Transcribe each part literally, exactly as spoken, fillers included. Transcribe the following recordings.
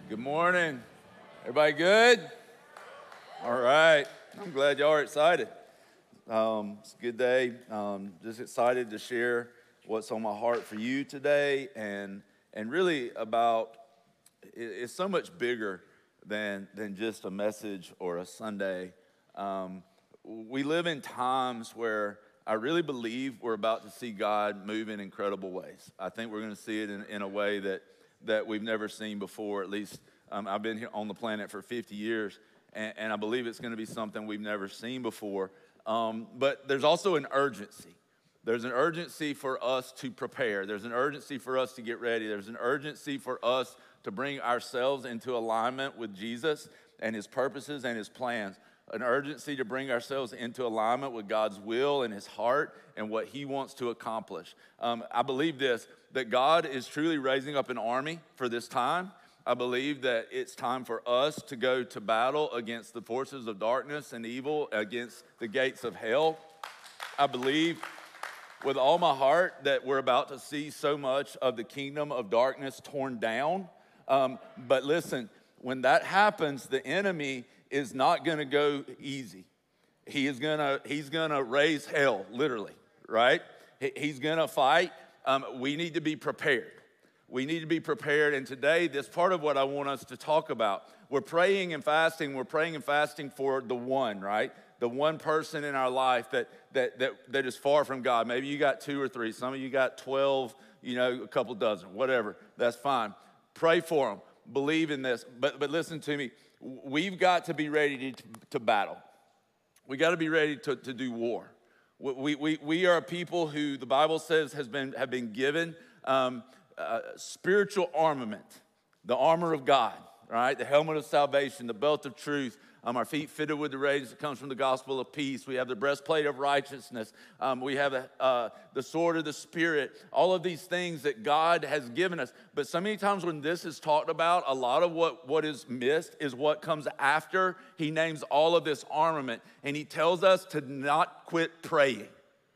Good morning. Everybody good? All right. I'm glad y'all are excited. Um, it's a good day. Um, just excited to share what's on my heart for you today, and and really about it, it's so much bigger than than just a message or a Sunday. Um, we live in times where I really believe we're about to see God move in incredible ways. I think we're going to see it in, in a way that that we've never seen before. At least um, I've been here on the planet for fifty years, and, and I believe it's going to be something we've never seen before. Um, but there's also an urgency. There's an urgency for us to prepare. There's an urgency for us to get ready. There's an urgency for us to bring ourselves into alignment with Jesus and his purposes and his plans. An urgency to bring ourselves into alignment with God's will and his heart and what he wants to accomplish. Um, I believe this, that God is truly raising up an army for this time. I believe that it's time for us to go to battle against the forces of darkness and evil, against the gates of hell. I believe with all my heart that we're about to see so much of the kingdom of darkness torn down. Um, but listen, when that happens, the enemy is not going to go easy. He is going to he's going to raise hell, literally, right? He, he's going to fight. Um, we need to be prepared. We need to be prepared. And today, this part of what I want us to talk about, we're praying and fasting. We're praying and fasting for the one, right? The one person in our life that that that that is far from God. Maybe you got two or three. Some of you got twelve, you know, a couple dozen, whatever. That's fine. Pray for them. Believe in this. But but listen to me. We've got to be ready to, to battle. We got to be ready to, to do war. We, we, we are a people who the Bible says has been, have been given um, uh, spiritual armament, the armor of God, right? The helmet of salvation, the belt of truth, um, our feet fitted with the readiness that comes from the gospel of peace. We have the breastplate of righteousness. Um, we have the, uh, the sword of the Spirit, all of these things that God has given us. But so many times when this is talked about, a lot of what, what is missed is what comes after. He names all of this armament, and he tells us to not quit praying.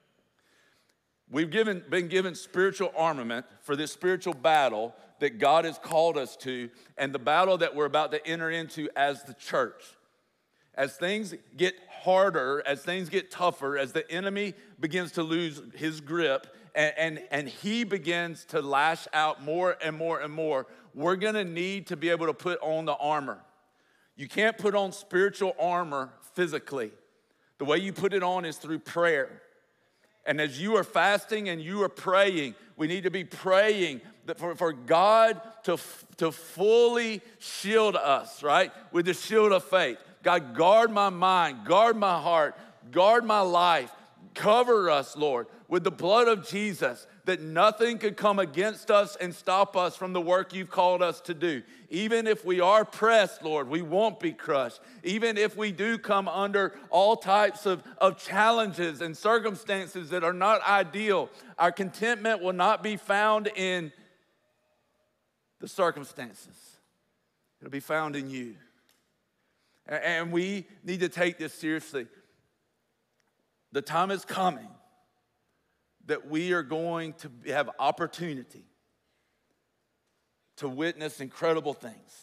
We've given, been given spiritual armament for this spiritual battle that God has called us to, and the battle that we're about to enter into as the church. As things get harder, as things get tougher, as the enemy begins to lose his grip, and, and, and he begins to lash out more and more and more, we're gonna need to be able to put on the armor. You can't put on spiritual armor physically. The way you put it on is through prayer. And as you are fasting and you are praying, we need to be praying that for, for God to, to fully shield us, right? With the shield of faith. God, guard my mind, guard my heart, guard my life. Cover us, Lord, with the blood of Jesus, that nothing could come against us and stop us from the work you've called us to do. Even if we are pressed, Lord, we won't be crushed. Even if we do come under all types of, of challenges and circumstances that are not ideal, our contentment will not be found in the circumstances. It'll be found in you. And we need to take this seriously. The time is coming that we are going to have opportunity to witness incredible things.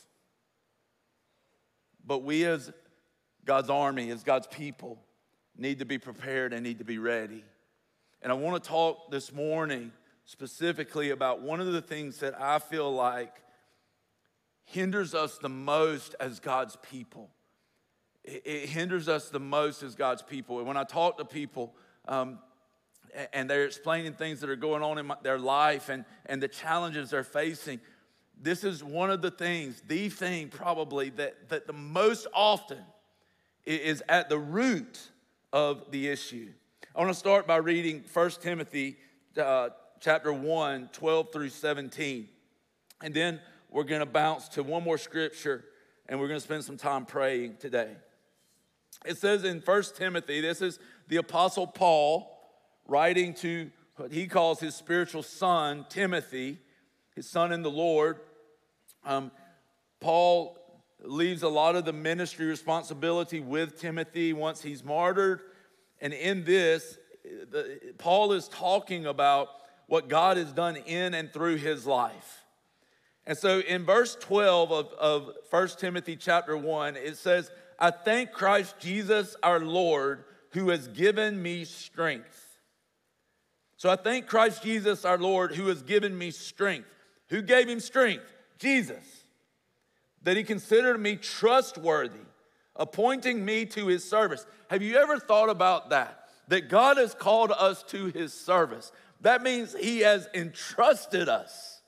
But we as God's army, as God's people, need to be prepared and need to be ready. And I want to talk this morning specifically about one of the things that I feel like hinders us the most as God's people. It hinders us the most as God's people. And when I talk to people um, and they're explaining things that are going on in my, their life and, and the challenges they're facing, this is one of the things, the thing probably that, that the most often is at the root of the issue. I want to start by reading First Timothy uh, chapter one, twelve through seventeen. And then we're going to bounce to one more scripture and we're going to spend some time praying today. It says in First Timothy, this is the Apostle Paul writing to what he calls his spiritual son, Timothy, his son in the Lord. Um, Paul leaves a lot of the ministry responsibility with Timothy once he's martyred. And in this, the, Paul is talking about what God has done in and through his life. And so in verse twelve of, of First Timothy chapter one, it says, I thank Christ Jesus our Lord who has given me strength. So I thank Christ Jesus our Lord who has given me strength. Who gave him strength? Jesus. That he considered me trustworthy, appointing me to his service. Have you ever thought about that? That God has called us to his service. That means he has entrusted us.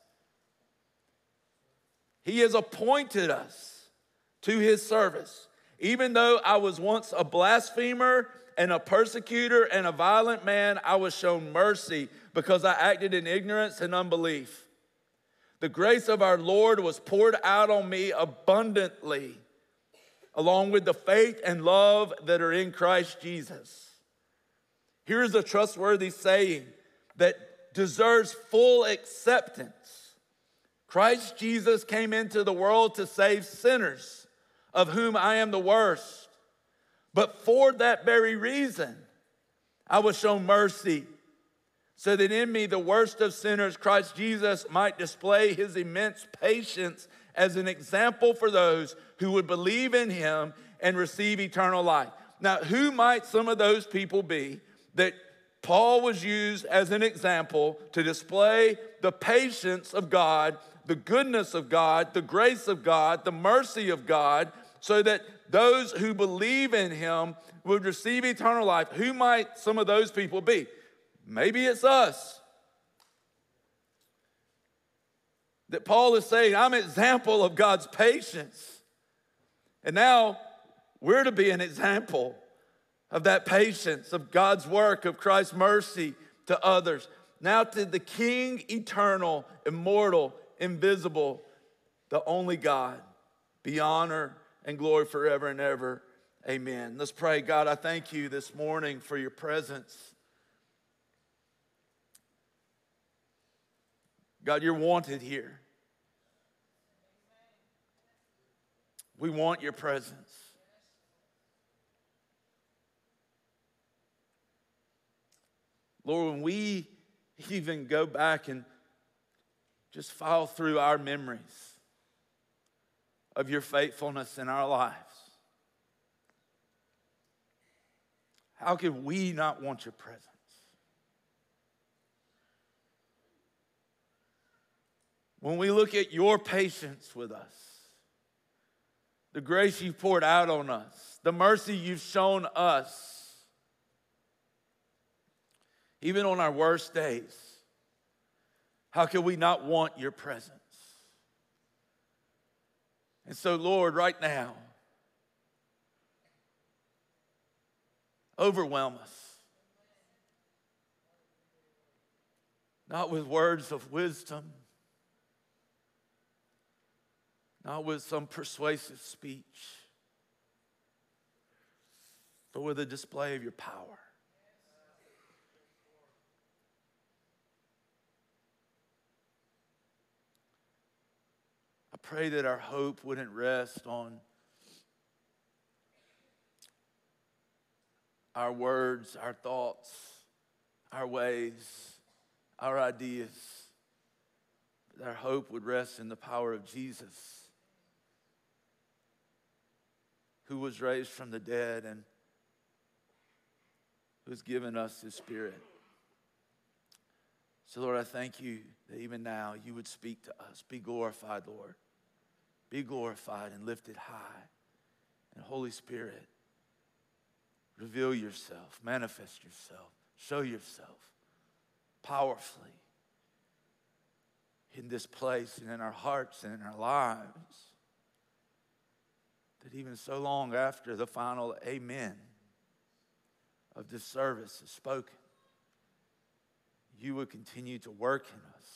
He has appointed us to his service. Even though I was once a blasphemer and a persecutor and a violent man, I was shown mercy because I acted in ignorance and unbelief. The grace of our Lord was poured out on me abundantly, along with the faith and love that are in Christ Jesus. Here's a trustworthy saying that deserves full acceptance. Christ Jesus came into the world to save sinners, of whom I am the worst. But for that very reason, I was shown mercy, so that in me, the worst of sinners, Christ Jesus might display his immense patience as an example for those who would believe in him and receive eternal life. Now, who might some of those people be that Paul was used as an example to display the patience of God, the goodness of God, the grace of God, the mercy of God, so that those who believe in him would receive eternal life? Who might some of those people be? Maybe it's us. That Paul is saying, I'm an example of God's patience. And now we're to be an example of that patience, of God's work, of Christ's mercy to others. Now to the King, eternal, immortal, invisible, the only God, be honor and glory forever and ever. Amen. Let's pray. God, I thank you this morning for your presence. God, you're wanted here. We want your presence. Lord, when we even go back and just file through our memories of your faithfulness in our lives, how could we not want your presence? When we look at your patience with us, the grace you've poured out on us, the mercy you've shown us, even on our worst days, how can we not want your presence? And so, Lord, right now, overwhelm us. Not with words of wisdom, not with some persuasive speech, but with a display of your power. I pray that our hope wouldn't rest on our words, our thoughts, our ways, our ideas. But our hope would rest in the power of Jesus, who was raised from the dead and who's given us his Spirit. So, Lord, I thank you that even now you would speak to us. Be glorified, Lord. Be glorified and lifted high. And Holy Spirit, reveal yourself, manifest yourself, show yourself powerfully in this place and in our hearts and in our lives. That even so long after the final amen of this service is spoken, you would continue to work in us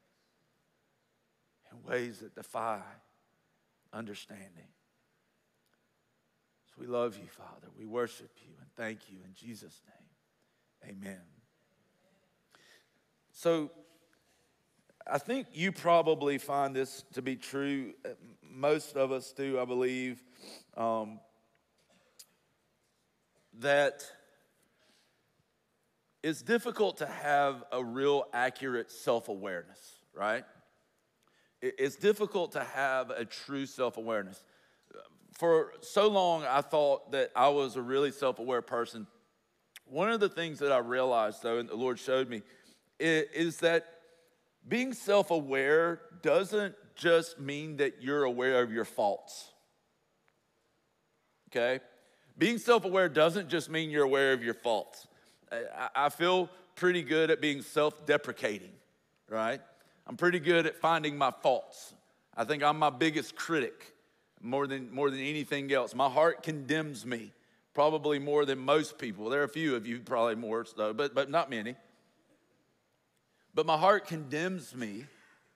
in ways that defy understanding. So we love you, Father. We worship you and thank you in Jesus' name. Amen. So I think you probably find this to be true. Most of us do, I believe, um, that it's difficult to have a real accurate self-awareness, right? it's difficult to have a true self-awareness. For so long, I thought that I was a really self-aware person. One of the things that I realized, though, and the Lord showed me, is that being self-aware doesn't just mean that you're aware of your faults. Okay? Being self-aware doesn't just mean you're aware of your faults. I feel pretty good at being self-deprecating, right? I'm pretty good at finding my faults. I think I'm my biggest critic more than, more than anything else. My heart condemns me probably more than most people. There are a few of you, probably more so, but, but not many. But my heart condemns me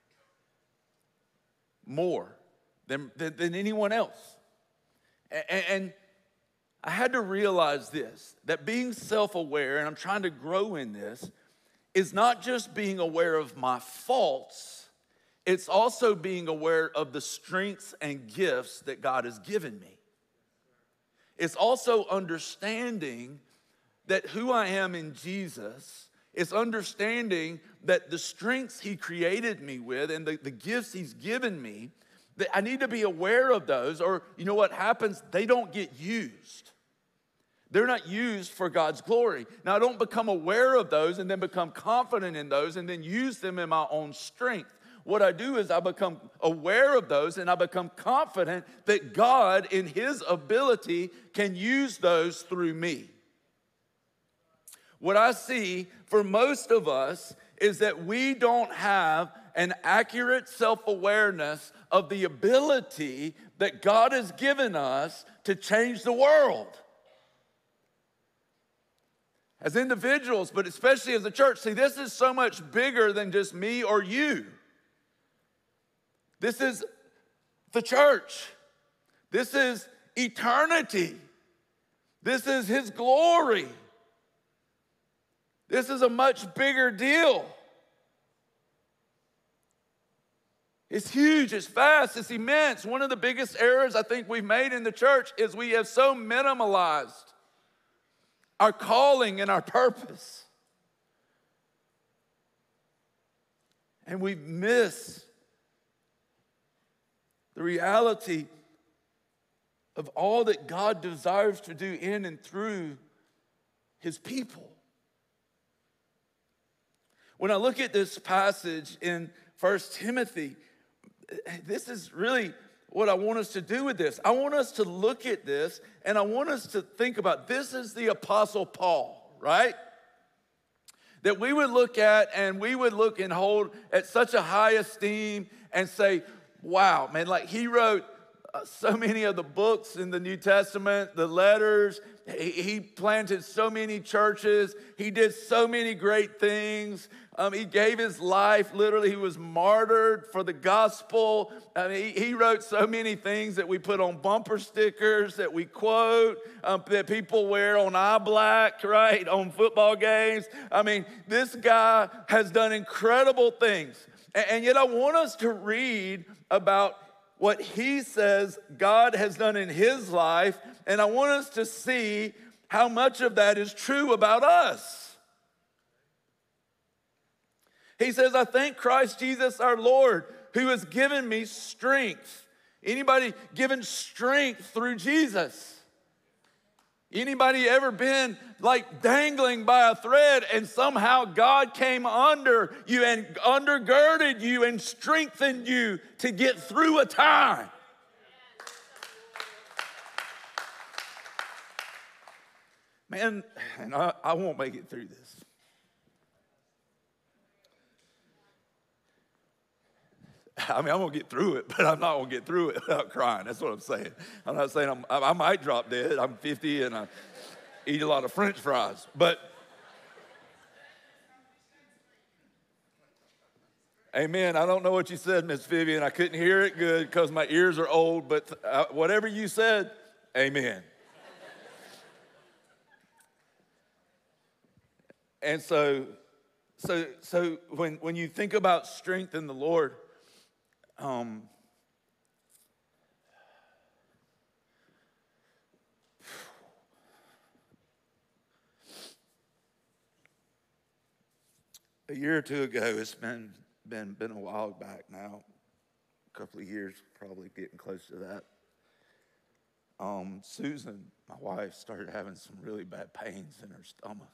more than, than, than anyone else. And, and I had to realize this, that being self-aware, and I'm trying to grow in this, is not just being aware of my faults, it's also being aware of the strengths and gifts that God has given me. It's also understanding that who I am in Jesus, it's understanding that the strengths he created me with and the, the gifts he's given me, that I need to be aware of those, or you know what happens? They don't get used. They're not used for God's glory. Now, I don't become aware of those and then become confident in those and then use them in my own strength. What I do is I become aware of those and I become confident that God, in his ability, can use those through me. What I see for most of us is that we don't have an accurate self-awareness of the ability that God has given us to change the world. As individuals, but especially as a church. See, this is so much bigger than just me or you. This is the church. This is eternity. This is his glory. This is a much bigger deal. It's huge, it's vast, it's immense. One of the biggest errors I think we've made in the church is we have so minimalized our calling and our purpose. And we've missed the reality of all that God desires to do in and through his people. When I look at this passage in First Timothy, this is really what I want us to do with this. I want us to look at this and I want us to think about, this is the Apostle Paul, right? That we would look at and we would look and hold at such a high esteem and say, wow, man, like he wrote so many of the books in the New Testament, the letters. He, he planted so many churches. He did so many great things. Um, he gave his life. Literally, he was martyred for the gospel. I mean, he, he wrote so many things that we put on bumper stickers, that we quote, um, that people wear on eye black, right, on football games. I mean, this guy has done incredible things. And, and yet I want us to read about what he says God has done in his life, and I want us to see how much of that is true about us. He says, I thank Christ Jesus our Lord, who has given me strength. Anybody given strength through Jesus? Anybody ever been like dangling by a thread and somehow God came under you and undergirded you and strengthened you to get through a time? Man, and I, I won't make it through this. I mean, I'm going to get through it, but I'm not going to get through it without crying. That's what I'm saying. I'm not saying I'm, I, I might drop dead. I'm fifty and I eat a lot of French fries. But, amen. I don't know what you said, Miss Vivian. I couldn't hear it good because my ears are old. But uh, whatever you said, amen. And so, so, so when, when you think about strength in the Lord, Um, a year or two ago, it's been, been, been a while back now, couple of years, probably getting close to that. Um, Susan, my wife, started having some really bad pains in her stomach.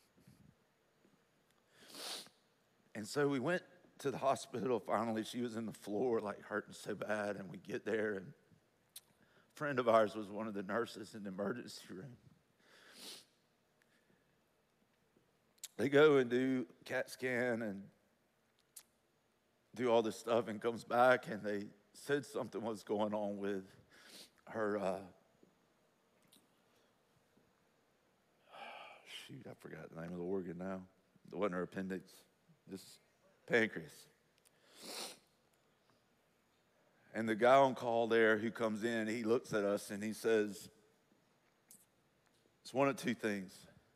And so we went to the hospital. Finally, she was in the floor, like hurting so bad. And we get there, and a friend of ours was one of the nurses in the emergency room. They go and do CAT scan and do all this stuff, and comes back, and they said something was going on with her, uh, shoot, I forgot the name of the organ now. It wasn't her appendix, just pancreas. And the guy on call there who comes in, he looks at us and he says, it's one of two things.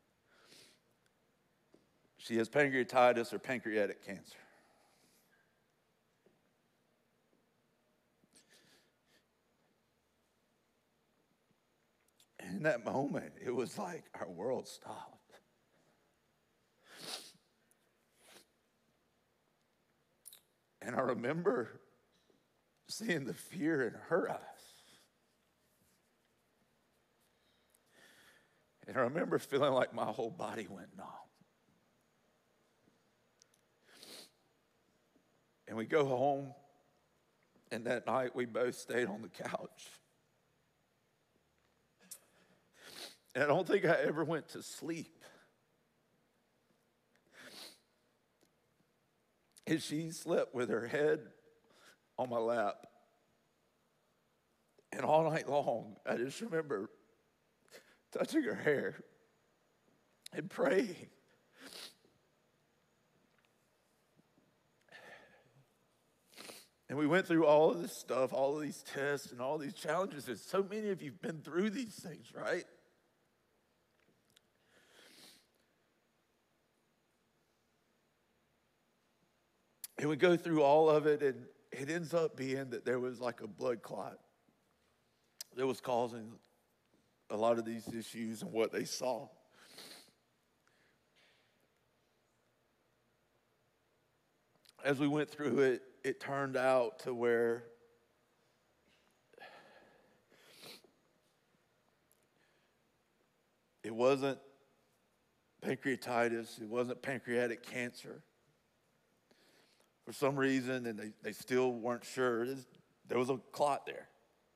She has pancreatitis or pancreatic cancer. In that moment, it was like our world stopped. And I remember seeing the fear in her eyes. And I remember feeling like my whole body went numb. And we go home, and that night we both stayed on the couch. And I don't think I ever went to sleep. And she slept with her head on my lap. And all night long, I just remember touching her hair and praying. And we went through all of this stuff, all of these tests and all these challenges. And so many of you have been through these things, right? And we go through all of it, and it ends up being that there was like a blood clot that was causing a lot of these issues and what they saw. As we went through it, it turned out to where it wasn't pancreatitis, it wasn't pancreatic cancer. For some reason, and they, they still weren't sure, there was a clot there.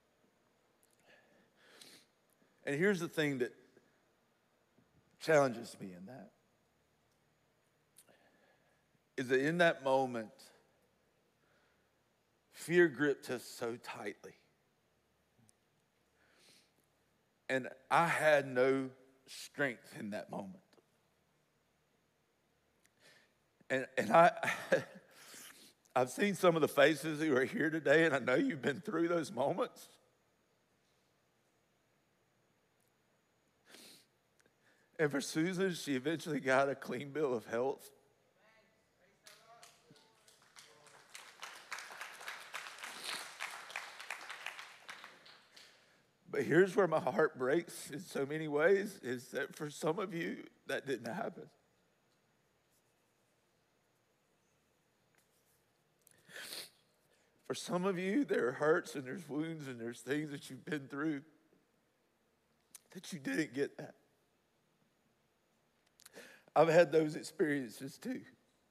And here's the thing that challenges me in that, is that in that moment, fear gripped us so tightly. And I had no strength in that moment. And, and I... I've seen some of the faces who are here today, and I know you've been through those moments. And for Susan, she eventually got a clean bill of health. But here's where my heart breaks in so many ways, is that for some of you, that didn't happen. For some of you, there are hurts and there's wounds and there's things that you've been through that you didn't get that. I've had those experiences too.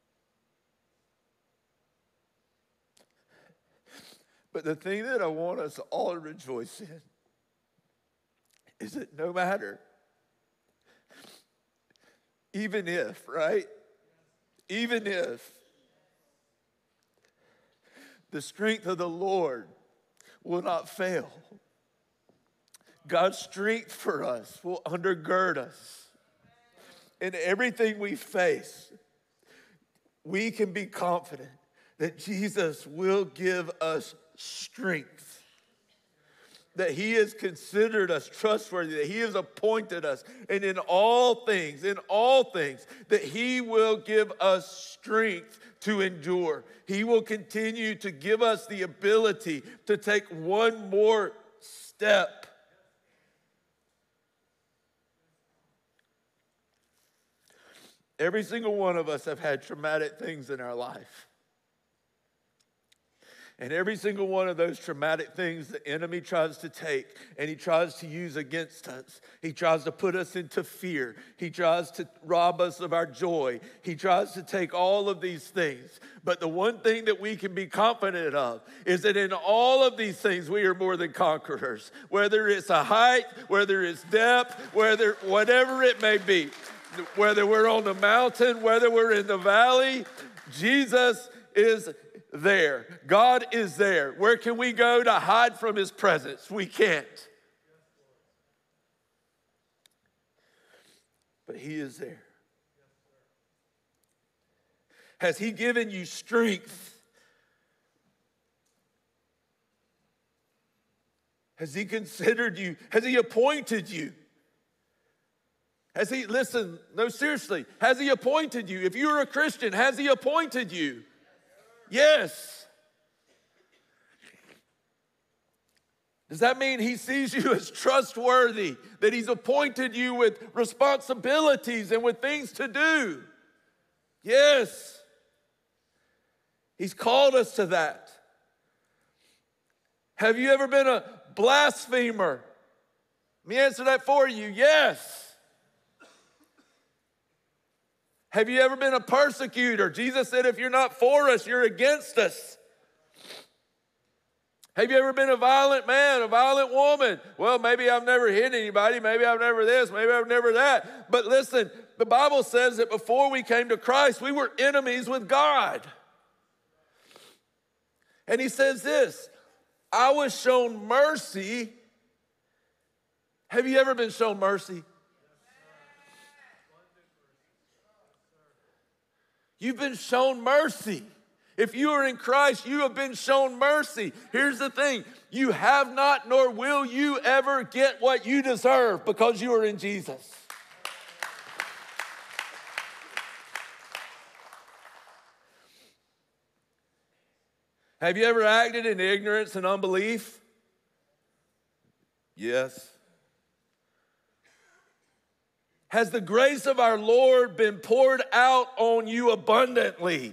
But the thing that I want us all to rejoice in is that no matter, even if, right? Even if the strength of the Lord will not fail, God's strength for us will undergird us. In everything we face, we can be confident that Jesus will give us strength, that he has considered us trustworthy, that he has appointed us, and in all things, in all things, that he will give us strength to endure. He will continue to give us the ability to take one more step. Every single one of us have had traumatic things in our life. And every single one of those traumatic things the enemy tries to take and he tries to use against us. He tries to put us into fear. He tries to rob us of our joy. He tries to take all of these things. But the one thing that we can be confident of is that in all of these things, we are more than conquerors. Whether it's a height, whether it's depth, whether whatever it may be, whether we're on the mountain, whether we're in the valley, Jesus is there. God is there. Where can we go to hide from his presence? We can't. But he is there. Has he given you strength? Has he considered you? Has he appointed you? Has he, listen, no, seriously, has he appointed you? If you're a Christian, has he appointed you? Yes. Does that mean he sees you as trustworthy? That he's appointed you with responsibilities and with things to do? Yes. He's called us to that. Have you ever been a blasphemer? Let me answer that for you. Yes. Have you ever been a persecutor? Jesus said, if you're not for us, you're against us. Have you ever been a violent man, a violent woman? Well, maybe I've never hit anybody. Maybe I've never this. Maybe I've never that. But listen, the Bible says that before we came to Christ, we were enemies with God. And he says this, I was shown mercy. Have you ever been shown mercy? You've been shown mercy. If you are in Christ, you have been shown mercy. Here's the thing. You have not, nor will you ever get what you deserve because you are in Jesus. Have you ever acted in ignorance and unbelief? Yes. Has the grace of our Lord been poured out on you abundantly?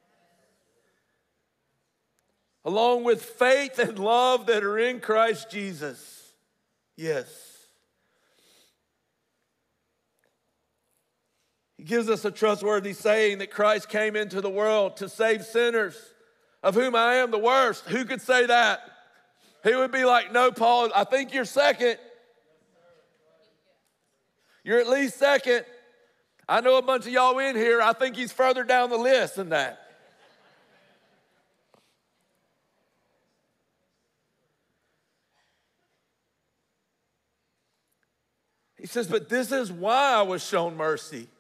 Along with faith and love that are in Christ Jesus? Yes. He gives us a trustworthy saying that Christ came into the world to save sinners, of whom I am the worst. Who could say that? He would be like, no, Paul, I think you're second. You're at least second. I know a bunch of y'all in here. I think he's further down the list than that. He says, but this is why I was shown mercy,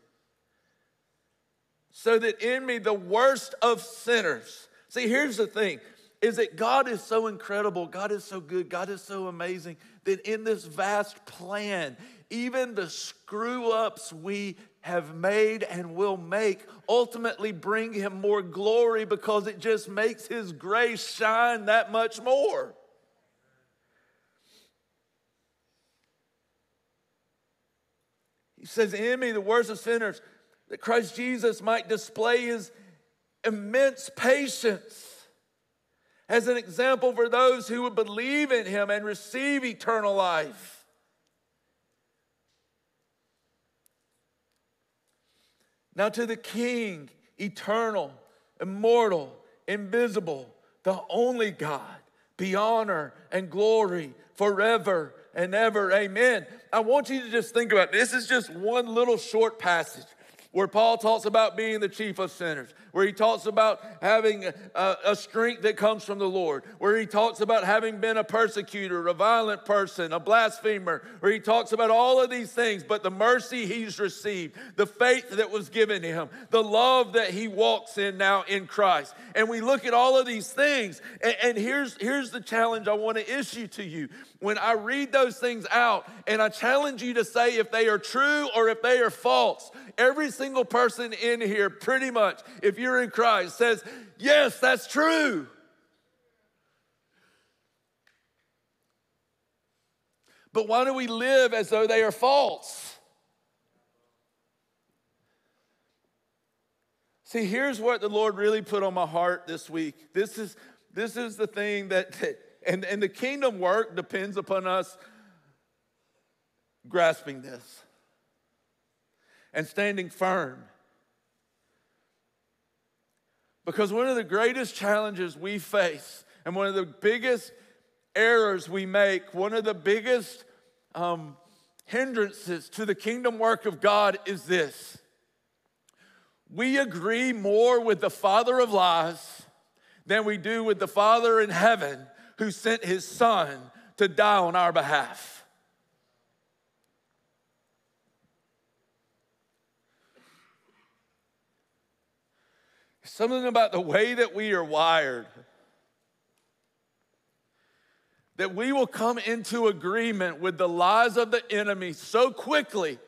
so that in me, the worst of sinners. See, here's the thing, is that God is so incredible, God is so good, God is so amazing, that in this vast plan, even the screw-ups we have made and will make ultimately bring him more glory because it just makes his grace shine that much more. He says, in me, the worst of sinners, that Christ Jesus might display his immense patience as an example for those who would believe in him and receive eternal life. Now to the King, eternal, immortal, invisible, the only God, be honor and glory forever and ever. Amen. I want you to just think about it. This is just one little short passage where Paul talks about being the chief of sinners, where he talks about having a, a strength that comes from the Lord, where he talks about having been a persecutor, a violent person, a blasphemer, where he talks about all of these things, but the mercy he's received, the faith that was given to him, the love that he walks in now in Christ. And we look at all of these things, and, and here's, here's the challenge I want to issue to you. When I read those things out, and I challenge you to say if they are true or if they are false, every single person in here, pretty much, if you're in Christ, says, yes, that's true. But why do we live as though they are false? See, here's what the Lord really put on my heart this week. This is, this is the thing that, and, and the kingdom work depends upon us grasping this and standing firm. Because one of the greatest challenges we face and one of the biggest errors we make, one of the biggest um, hindrances to the kingdom work of God is this. We agree more with the father of lies than we do with the Father in heaven who sent his Son to die on our behalf. Something about the way that we are wired, that we will come into agreement with the lies of the enemy so quickly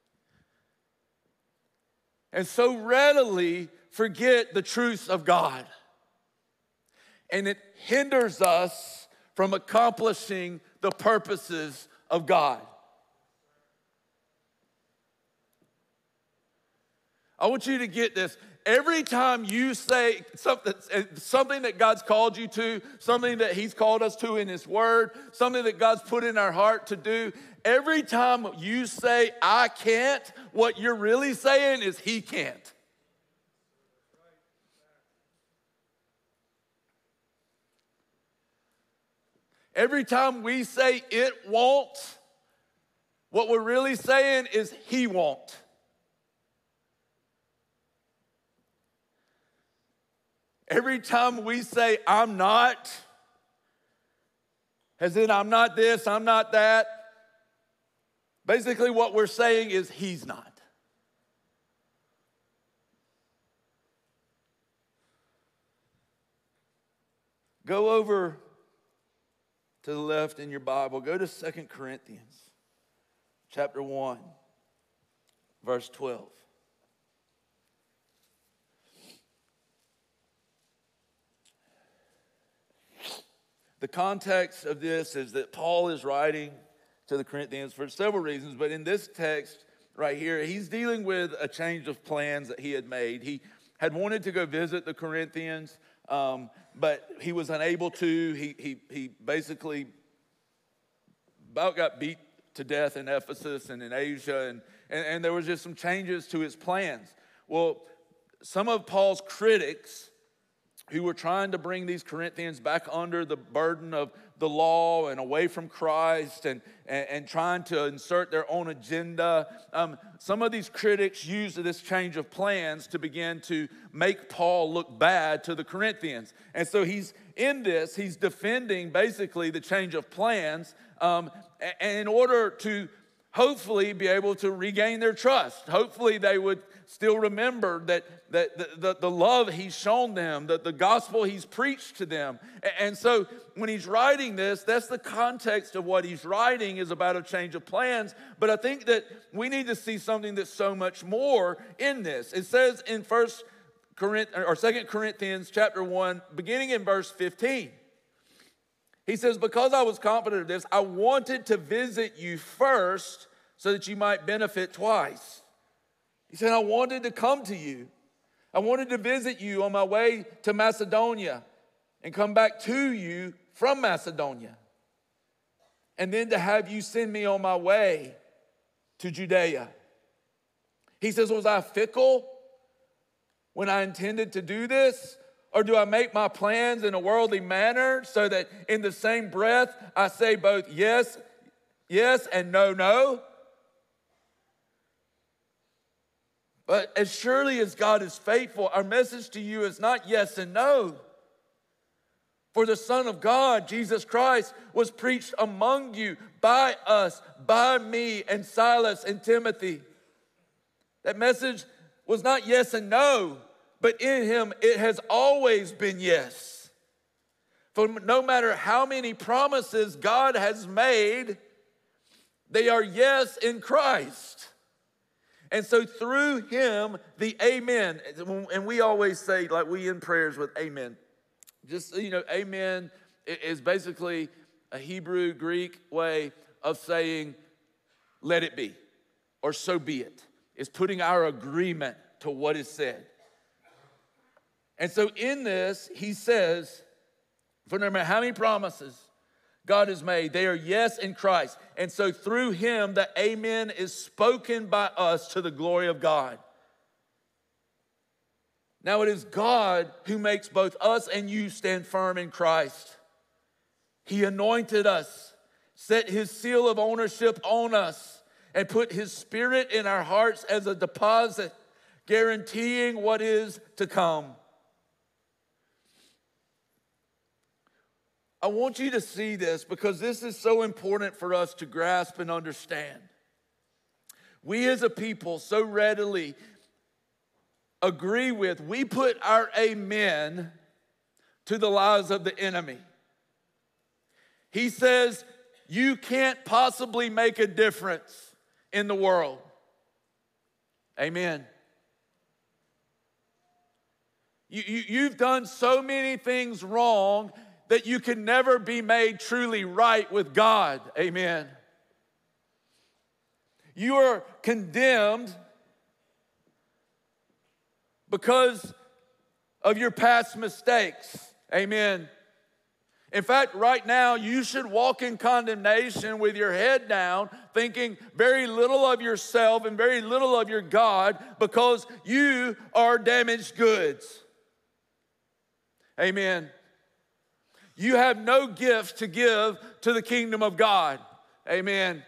and so readily forget the truths of God. And it hinders us from accomplishing the purposes of God. I want you to get this. Every time you say something, something that God's called you to, something that he's called us to in his word, something that God's put in our heart to do, every time you say, I can't, what you're really saying is he can't. Every time we say it won't, what we're really saying is he won't. Every time we say I'm not, as in I'm not this, I'm not that, basically what we're saying is he's not. Go over to the left in your Bible, go to Second Corinthians chapter one, verse twelve. The context of this is that Paul is writing to the Corinthians for several reasons, but in this text right here, he's dealing with a change of plans that he had made. He had wanted to go visit the Corinthians, um, but he was unable to. He, he, he basically about got beat to death in Ephesus and in Asia, and, and, and there was just some changes to his plans. Well, some of Paul's critics who were trying to bring these Corinthians back under the burden of the law and away from Christ and, and, and trying to insert their own agenda. Um, some of these critics used this change of plans to begin to make Paul look bad to the Corinthians. And so he's in this, he's defending basically the change of plans um, and in order to hopefully be able to regain their trust. Hopefully they would still remember that, that the, the, the love he's shown them, that the gospel he's preached to them. And so when he's writing this, that's the context of what he's writing is about a change of plans. But I think that we need to see something that's so much more in this. It says in First Corinthians or Second Corinthians chapter one, beginning in verse fifteen. He says, because I was confident of this, I wanted to visit you first so that you might benefit twice. He said, I wanted to come to you. I wanted to visit you on my way to Macedonia and come back to you from Macedonia. And then to have you send me on my way to Judea. He says, was I fickle when I intended to do this? Or do I make my plans in a worldly manner so that in the same breath I say both yes, yes, and no, no? But as surely as God is faithful, our message to you is not yes and no. For the Son of God, Jesus Christ, was preached among you by us, by me and Silas and Timothy. That message was not yes and no, but in him it has always been yes. For no matter how many promises God has made, they are yes in Christ. And so through him, the amen, and we always say, like we end prayers with amen. Just, you know, amen is basically a Hebrew, Greek way of saying, let it be, or so be it. It's putting our agreement to what is said. And so in this, he says For no matter how many promises God has made, they are yes in Christ. And so through him, the amen is spoken by us to the glory of God. Now it is God who makes both us and you stand firm in Christ. He anointed us, set his seal of ownership on us, and put his spirit in our hearts as a deposit, guaranteeing what is to come. I want you to see this because this is so important for us to grasp and understand. We as a people so readily agree with, we put our amen to the lies of the enemy. He says, you can't possibly make a difference in the world. Amen. You, you, you've done so many things wrong that you can never be made truly right with God. Amen. You are condemned because of your past mistakes. Amen. In fact, right now, you should walk in condemnation with your head down, thinking very little of yourself and very little of your God because you are damaged goods. Amen. You have no gift to give to the kingdom of God. Amen.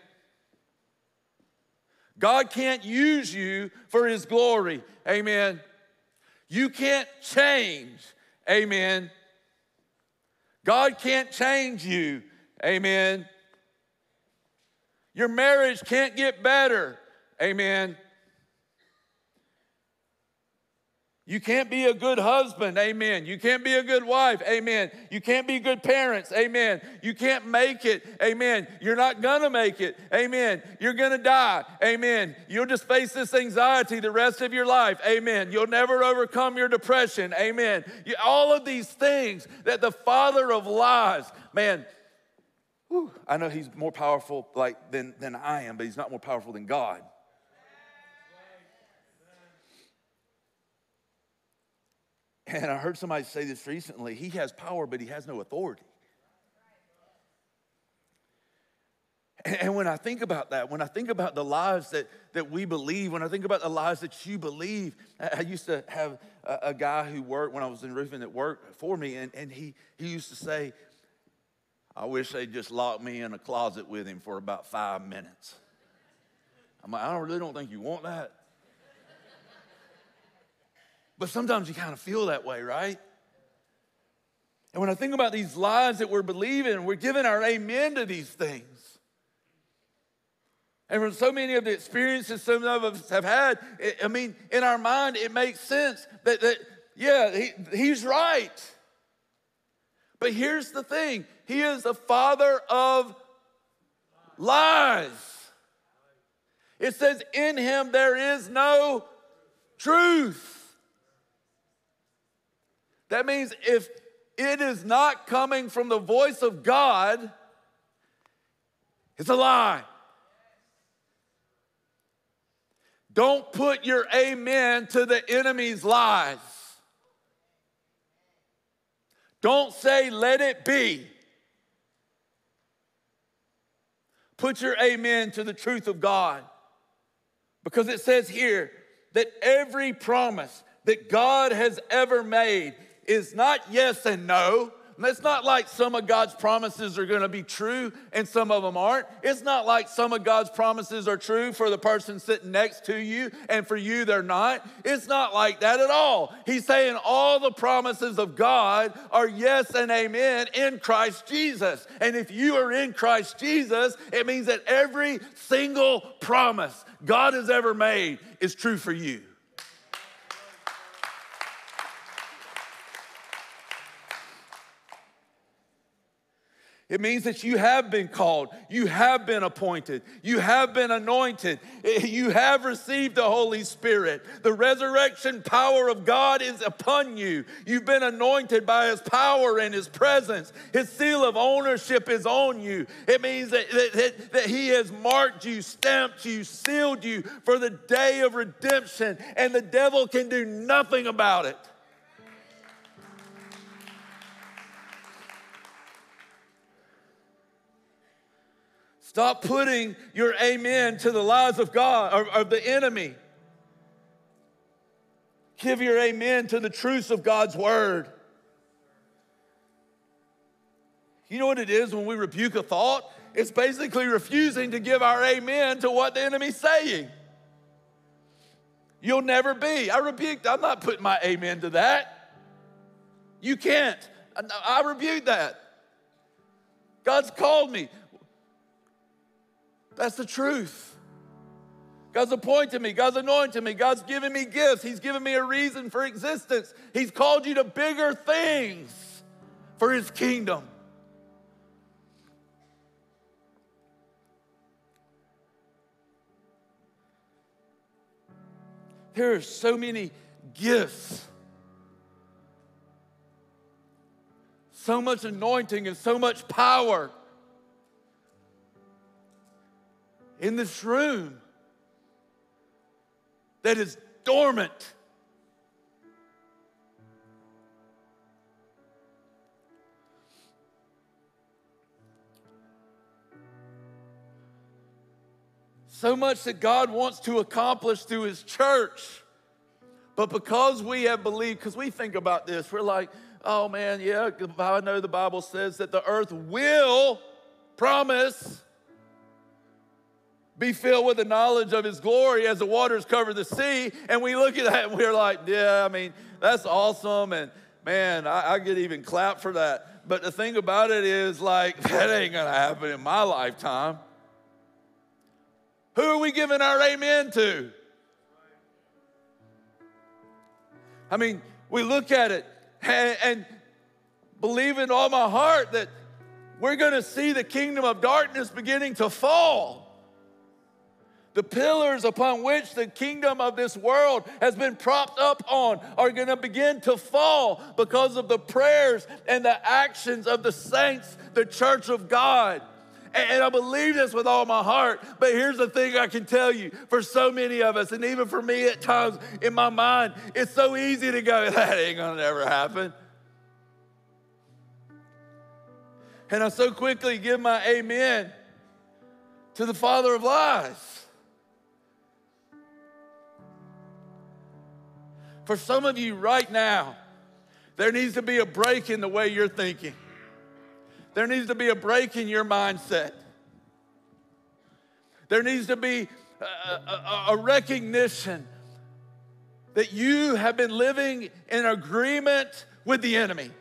God can't use you for his glory. Amen. You can't change. Amen. God can't change you. Amen. Your marriage can't get better. Amen. You can't be a good husband, amen. You can't be a good wife, amen. You can't be good parents, amen. You can't make it, amen. You're not gonna make it, amen. You're gonna die, amen. You'll just face this anxiety the rest of your life, amen. You'll never overcome your depression, amen. You, all of these things that the father of lies, man, whew, I know he's more powerful like than, than I am, but he's not more powerful than God. And I heard somebody say this recently, he has power, but he has no authority. And when I think about that, when I think about the lies that, that we believe, when I think about the lies that you believe, I used to have a, a guy who worked, when I was in roofing, that worked for me, and, and he, he used to say, I wish they'd just lock me in a closet with him for about five minutes. I'm like, I really don't think you want that. But sometimes you kind of feel that way, right? And when I think about these lies that we're believing, we're giving our amen to these things. And from so many of the experiences some of us have had, I mean, in our mind, it makes sense that, that yeah, he, he's right. But here's the thing. He is the father of lies. It says, in him there is no truth. That means if it is not coming from the voice of God, it's a lie. Don't put your amen to the enemy's lies. Don't say, let it be. Put your amen to the truth of God. Because it says here that every promise that God has ever made is not yes and no. And it's not like some of God's promises are going to be true and some of them aren't. It's not like some of God's promises are true for the person sitting next to you and for you they're not. It's not like that at all. He's saying all the promises of God are yes and amen in Christ Jesus. And if you are in Christ Jesus, it means that every single promise God has ever made is true for you. It means that you have been called, you have been appointed, you have been anointed, you have received the Holy Spirit. The resurrection power of God is upon you. You've been anointed by his power and his presence. His seal of ownership is on you. It means that, that, that he has marked you, stamped you, sealed you for the day of redemption, and the devil can do nothing about it. Stop putting your amen to the lies of God or of the enemy. Give your amen to the truths of God's word. You know what it is when we rebuke a thought? It's basically refusing to give our amen to what the enemy's saying. You'll never be. I rebuked, I'm not putting my amen to that. You can't. I, I rebuke that. God's called me. That's the truth. God's appointed me. God's anointed me. God's given me gifts. He's given me a reason for existence. He's called you to bigger things for his kingdom. There are so many gifts, so much anointing and so much power in this room that is dormant. So much that God wants to accomplish through his church. But because we have believed, because we think about this, we're like, oh man, yeah, I know the Bible says that the earth will, promise, be filled with the knowledge of his glory as the waters cover the sea. And we look at that and we're like, yeah, I mean, that's awesome. And man, I, I get even clapped for that. But the thing about it is, like, that ain't gonna happen in my lifetime. Who are we giving our amen to? I mean, we look at it and, and believe in all my heart that we're going to see the kingdom of darkness beginning to fall. The pillars upon which the kingdom of this world has been propped up on are going to begin to fall because of the prayers and the actions of the saints, the church of God. And I believe this with all my heart. But here's the thing I can tell you. For so many of us, and even for me at times in my mind, it's so easy to go, that ain't going to ever happen. And I so quickly give my amen to the father of lies. For some of you right now, there needs to be a break in the way you're thinking. There needs to be a break in your mindset. There needs to be a, a, a recognition that you have been living in agreement with the enemy.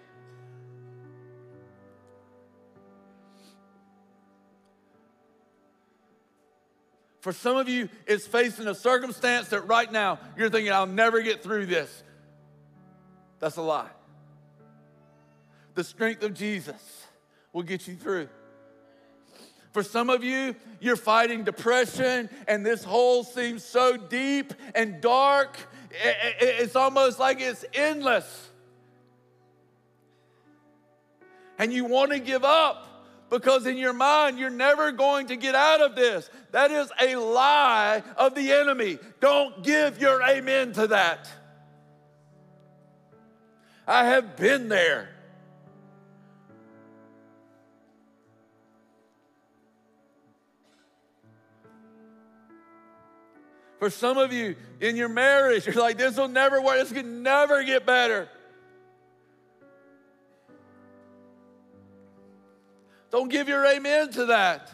For some of you, it's facing a circumstance that right now you're thinking, I'll never get through this. That's a lie. The strength of Jesus will get you through. For some of you, you're fighting depression, and this hole seems so deep and dark, it's almost like it's endless. And you want to give up because in your mind, you're never going to get out of this. That is a lie of the enemy. Don't give your amen to that. I have been there. For some of you in your marriage, you're like, this will never work. This can never get better. Don't give your amen to that.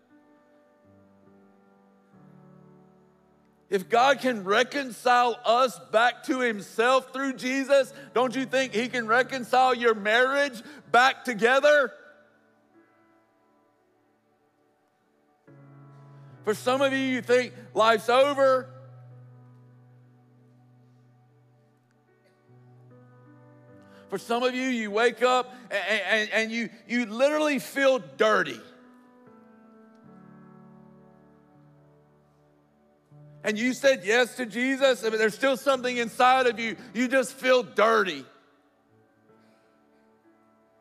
If God can reconcile us back to himself through Jesus, don't you think he can reconcile your marriage back together? For some of you, you think life's over. For some of you, you wake up and, and, and you, you literally feel dirty. And you said yes to Jesus, but there's still something inside of you. You just feel dirty.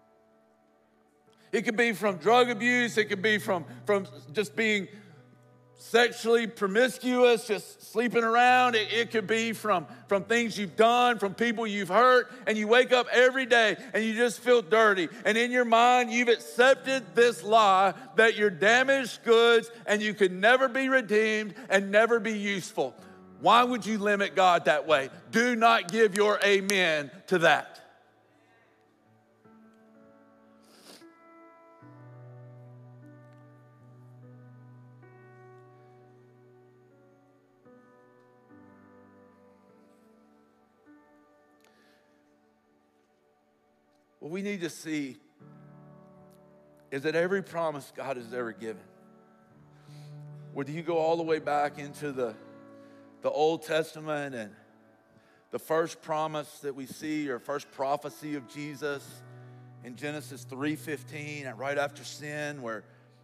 It could be from drug abuse. It could be from, from just being sexually promiscuous, just sleeping around. It, it could be from, from things you've done, from people you've hurt, and you wake up every day and you just feel dirty. And in your mind, you've accepted this lie that you're damaged goods and you could never be redeemed and never be useful. Why would you limit God that way? Do not give your amen to that. What we need to see is that every promise God has ever given, whether you go all the way back into the, the Old Testament and the first promise that we see, or first prophecy of Jesus in Genesis three fifteen, and right after sin, where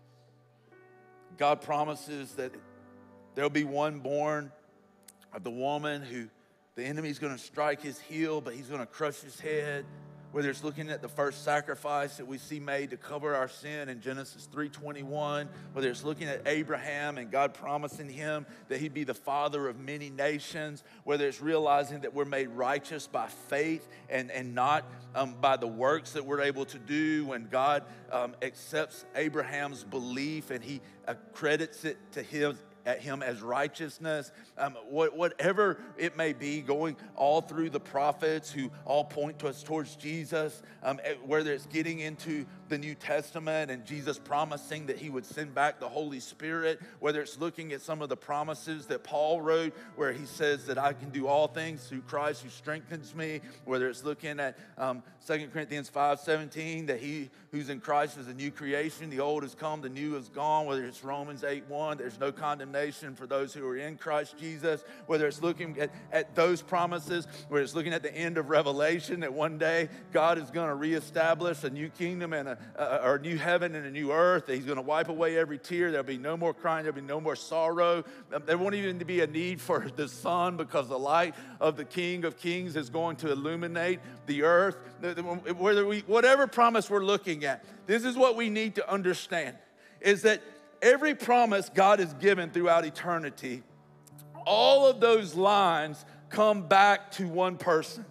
God promises that there'll be one born of the woman who the enemy's going to strike his heel, but he's going to crush his head. Whether it's looking at the first sacrifice that we see made to cover our sin in Genesis three twenty-one, whether it's looking at Abraham and God promising him that he'd be the father of many nations, whether it's realizing that we're made righteous by faith and, and not um, by the works that we're able to do, when God um, accepts Abraham's belief and he accredits it to him, at him as righteousness, um, what, whatever it may be, going all through the prophets who all point to us towards Jesus, um, whether it's getting into the New Testament and Jesus promising that he would send back the Holy Spirit, whether it's looking at some of the promises that Paul wrote where he says that I can do all things through Christ who strengthens me, whether it's looking at um, Second Corinthians five seventeen, that he who's in Christ is a new creation, the old has come, the new is gone, whether it's Romans eight one, there's no condemnation for those who are in Christ Jesus, whether it's looking at, at those promises, whether it's looking at the end of Revelation, that one day God is going to reestablish a new kingdom and a, a, or a new heaven and a new earth, that he's going to wipe away every tear, there'll be no more crying, there'll be no more sorrow, there won't even be a need for the sun because the light of the King of Kings is going to illuminate the earth. Whether we, whatever promise we're looking at, this is what we need to understand, is that every promise God has given throughout eternity, all of those lines come back to one person.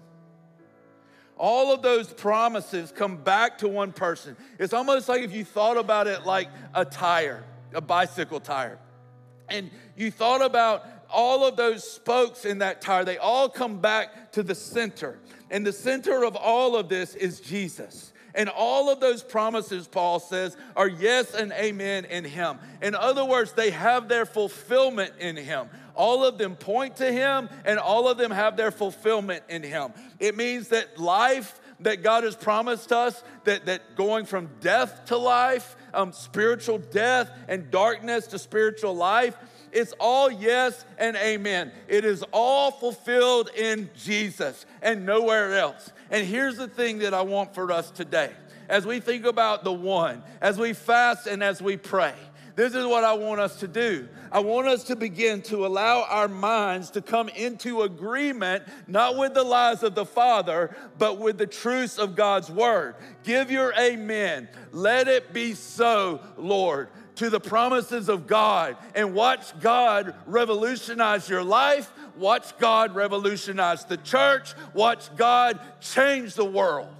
All of those promises come back to one person. It's almost like if you thought about it like a tire, a bicycle tire, and you thought about all of those spokes in that tire, they all come back to the center. And the center of all of this is Jesus. And all of those promises, Paul says, are yes and amen in him. In other words, they have their fulfillment in him. All of them point to him, and all of them have their fulfillment in him. It means that life that God has promised us, that, that going from death to life, um, spiritual death and darkness to spiritual life, it's all yes and amen. It is all fulfilled in Jesus and nowhere else. And here's the thing that I want for us today. As we think about the one, as we fast and as we pray, this is what I want us to do. I want us to begin to allow our minds to come into agreement, not with the lies of the Father, but with the truths of God's word. Give your amen. Let it be so, Lord, to the promises of God, and watch God revolutionize your life. Watch God revolutionize the church. Watch God change the world.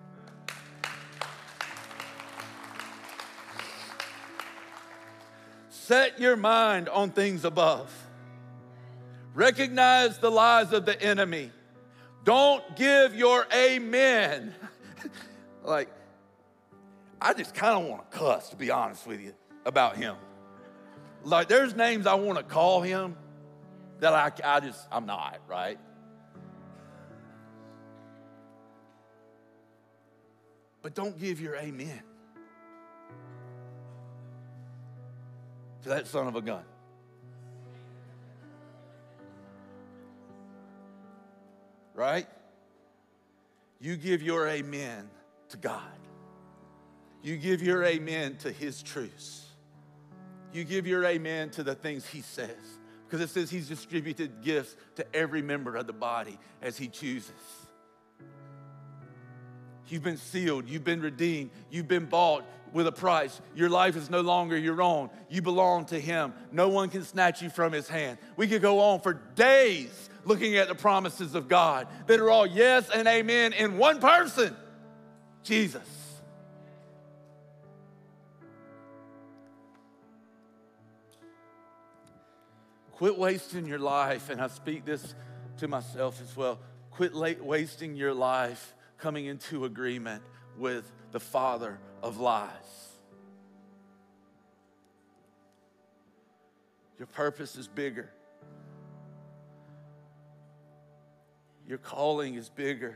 Set your mind on things above. Recognize the lies of the enemy. Don't give your amen. Like, I just kind of want to cuss, to be honest with you, about him. Like, there's names I want to call him that I, I just, I'm not, right? But don't give your amen to that son of a gun. Right? You give your amen to God. You give your amen to his truths. You give your amen to the things he says. Because it says he's distributed gifts to every member of the body as he chooses. You've been sealed. You've been redeemed. You've been bought with a price. Your life is no longer your own. You belong to Him. No one can snatch you from His hand. We could go on for days looking at the promises of God that are all yes and amen in one person, Jesus. Quit wasting your life, and I speak this to myself as well. Quit late wasting your life coming into agreement with the father of lies. Your purpose is bigger. Your calling is bigger.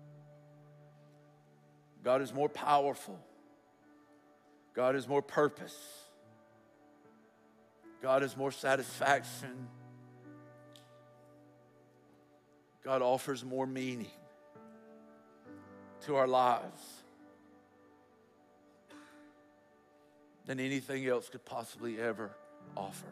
God is more powerful. God is more purpose. God is more satisfaction. God offers more meaning to our lives than anything else could possibly ever offer.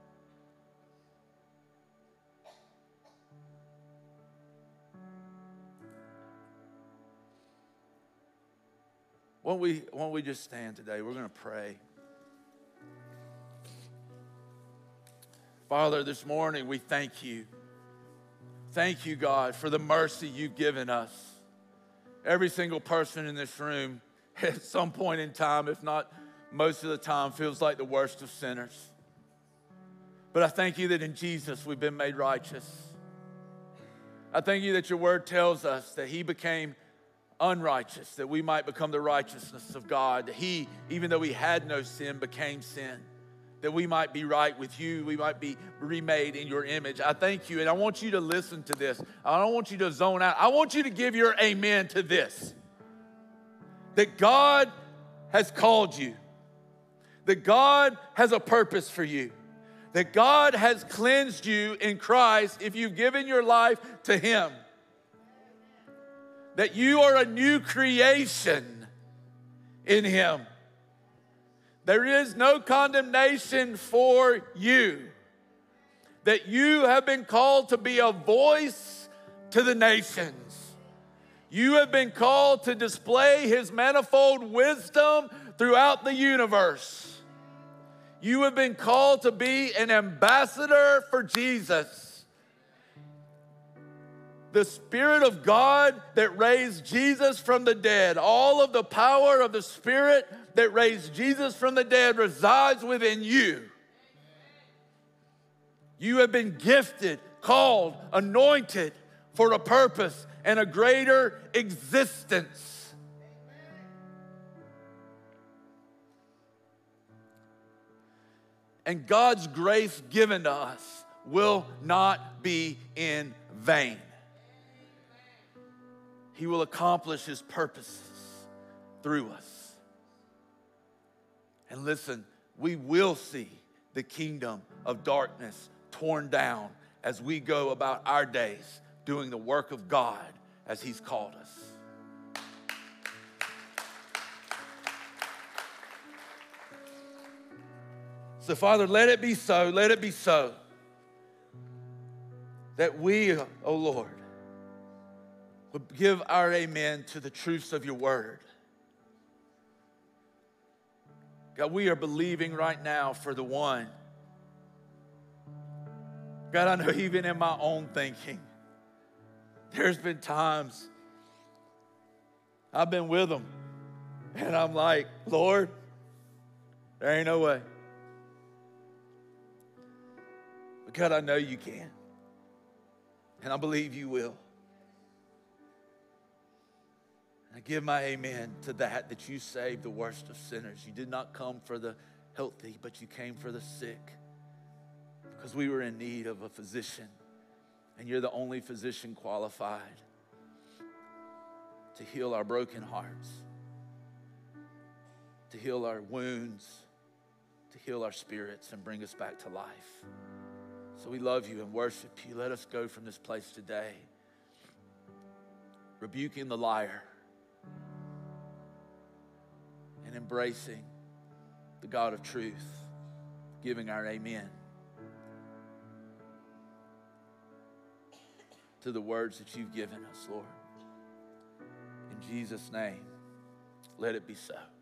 Why don't we, why don't we just stand today? We're going to pray. Father, this morning we thank you. Thank you, God, for the mercy you've given us. Every single person in this room at some point in time, if not most of the time, feels like the worst of sinners. But I thank you that in Jesus we've been made righteous. I thank you that your word tells us that he became unrighteous, that we might become the righteousness of God. That he, even though he had no sin, became sin. That we might be right with you, we might be remade in your image. I thank you, and I want you to listen to this. I don't want you to zone out. I want you to give your amen to this. That God has called you. That God has a purpose for you. That God has cleansed you in Christ if you've given your life to him. That you are a new creation in him. There is no condemnation for you. That you have been called to be a voice to the nations. You have been called to display his manifold wisdom throughout the universe. You have been called to be an ambassador for Jesus. The Spirit of God that raised Jesus from the dead, all of the power of the Spirit that raised Jesus from the dead resides within you. You have been gifted, called, anointed for a purpose and a greater existence. And God's grace given to us will not be in vain. He will accomplish his purposes through us. And listen, we will see the kingdom of darkness torn down as we go about our days doing the work of God as he's called us. So, Father, let it be so, let it be so that we, oh Lord, would give our amen to the truths of your word. God, we are believing right now for the one. God, I know even in my own thinking, there's been times I've been with them and I'm like, Lord, there ain't no way. But God, I know you can. And I believe you will. I give my amen to that, that you saved the worst of sinners. You did not come for the healthy, but you came for the sick. Because we were in need of a physician. And you're the only physician qualified to heal our broken hearts, to heal our wounds, to heal our spirits and bring us back to life. So we love you and worship you. Let us go from this place today rebuking the liar and embracing the God of truth, giving our amen to the words that you've given us, Lord. In Jesus' name, let it be so.